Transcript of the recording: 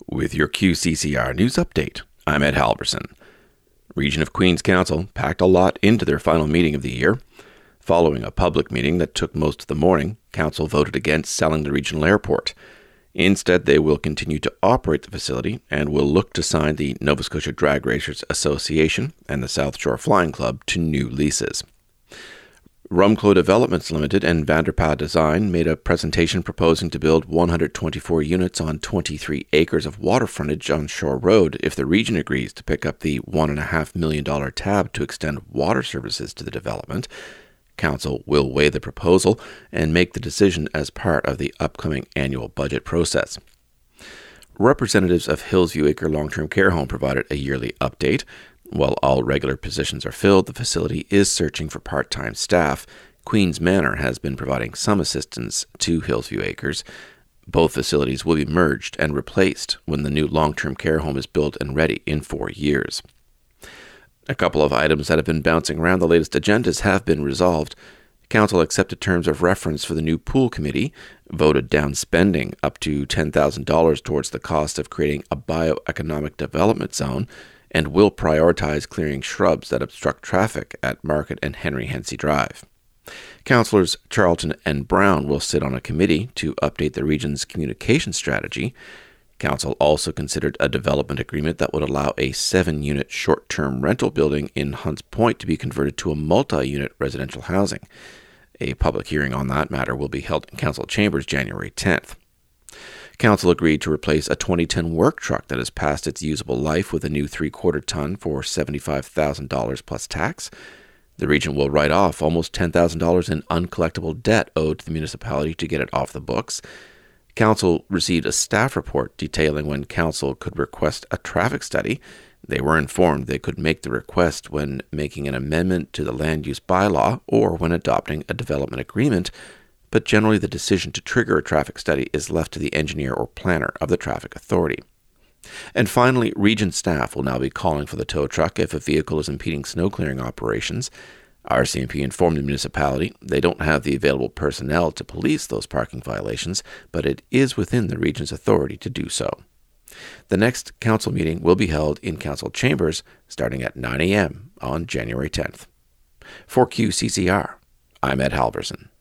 With your QCCR News Update, I'm Ed Halverson. Region of Queens Council packed a lot into their final meeting of the year. Following a public meeting that took most of the morning, Council voted against selling the regional airport. Instead, they will continue to operate the facility and will look to sign the Nova Scotia Drag Racers Association and the South Shore Flying Club to new leases. Rumclo Developments Limited and Vanderpa Design made a presentation proposing to build 124 units on 23 acres of water frontage on Shore Road if the region agrees to pick up the $1.5 million tab to extend water services to the development. Council will weigh the proposal and make the decision as part of the upcoming annual budget process. Representatives of Hillsview Acre Long-Term Care Home provided a yearly update. While all regular positions are filled, the facility is searching for part-time staff. Queens Manor has been providing some assistance to Hillsview Acres. Both facilities will be merged and replaced when the new long-term care home is built and ready in 4 years. A couple of items that have been bouncing around the latest agendas have been resolved. Council accepted terms of reference for the new pool committee, voted down spending up to $10,000 towards the cost of creating a bioeconomic development zone, and will prioritize clearing shrubs that obstruct traffic at Market and Henry Hensey Drive. Councillors Charlton and Brown will sit on a committee to update the region's communication strategy. Council also considered a development agreement that would allow a 7-unit short-term rental building in Hunts Point to be converted to a multi-unit residential housing. A public hearing on that matter will be held in Council chambers January 10th. Council agreed to replace a 2010 work truck that has passed its usable life with a new 3/4 ton for $75,000 plus tax. The region will write off almost $10,000 in uncollectible debt owed to the municipality to get it off the books. Council received a staff report detailing when Council could request a traffic study. They were informed they could make the request when making an amendment to the land use bylaw or when adopting a development agreement, but generally the decision to trigger a traffic study is left to the engineer or planner of the traffic authority. And finally, region staff will now be calling for the tow truck if a vehicle is impeding snow clearing operations. RCMP informed the municipality they don't have the available personnel to police those parking violations, but it is within the region's authority to do so. The next council meeting will be held in council chambers starting at 9 a.m. on January 10th. For QCCR, I'm Ed Halverson.